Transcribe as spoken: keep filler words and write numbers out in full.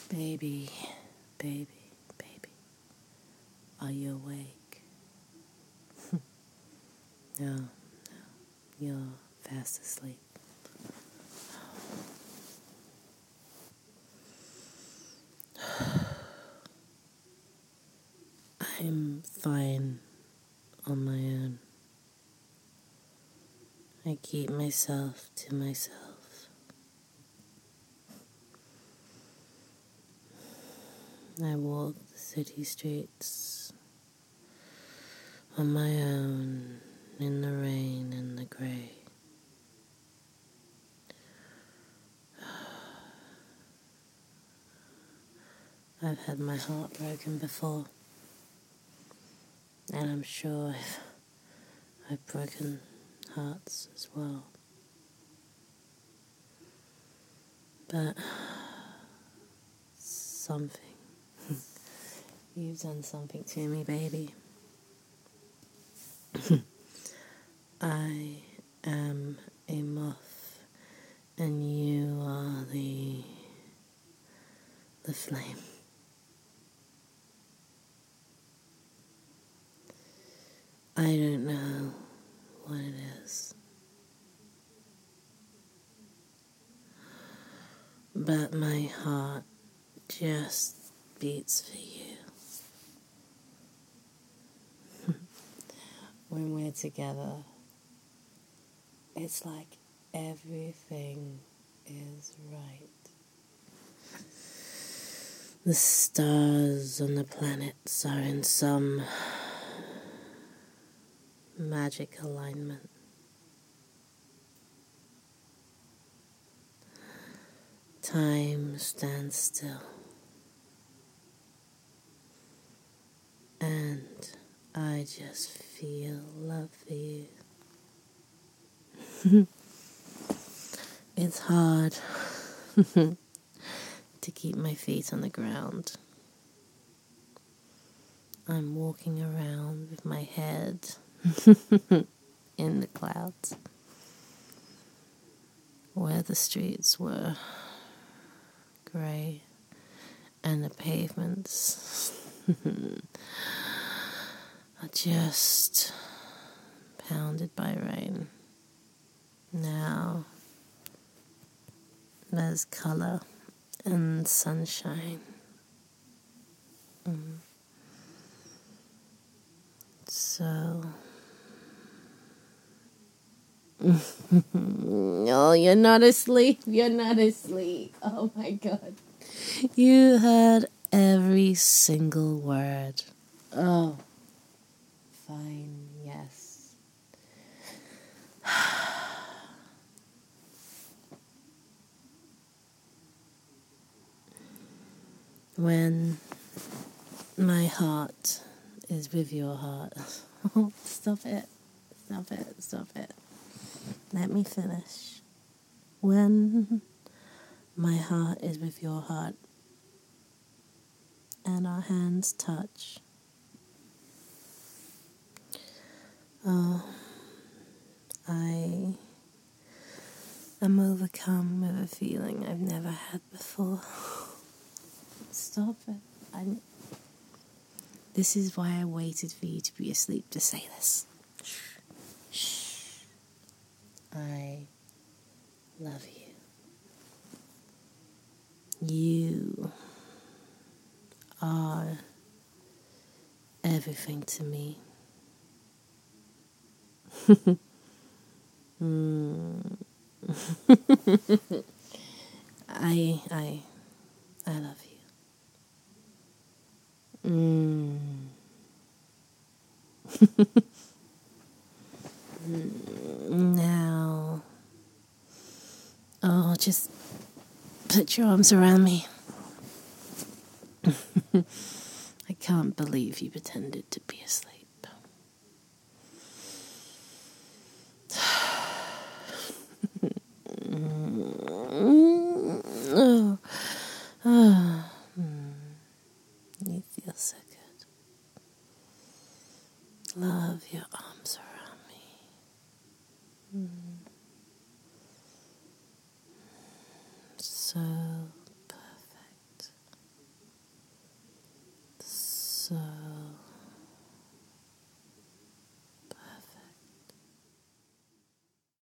Baby, baby, baby, are you awake? No, no, you're fast asleep. I'm fine on my own. I keep myself to myself. I walk the city streets on my own in the rain and the grey. I've had my heart broken before, and I'm sure I've, I've broken hearts as well. But something, you've done something to me, baby. I am a moth, and you are the the flame. I don't know what it is, but my heart just beats for you. When we're together, it's like everything is right. The stars on the planets are in some magic alignment. Time stands still. And I just feel love for you. It's hard to keep my feet on the ground. I'm walking around with my head in the clouds, where the streets were grey and the pavements are just pounded by rain. Now there's colour and sunshine. Mm. So, no, you're not asleep. You're not asleep. Oh my God. You heard every single word. Oh, fine, yes. When my heart is with your heart. Oh, stop it. Stop it. Stop it. Let me finish. When my heart is with your heart and our hands touch. Oh, I am overcome with a feeling I've never had before. Stop it. I, this is why I waited for you to be asleep to say this. Shh. Shh. I love you. You are everything to me. mm. I, I, I love you. Mm. Now, oh, just put your arms around me. I can't believe you pretended to be asleep. oh, oh. You feel so good. Love your arms around me. Mm. So perfect. observe.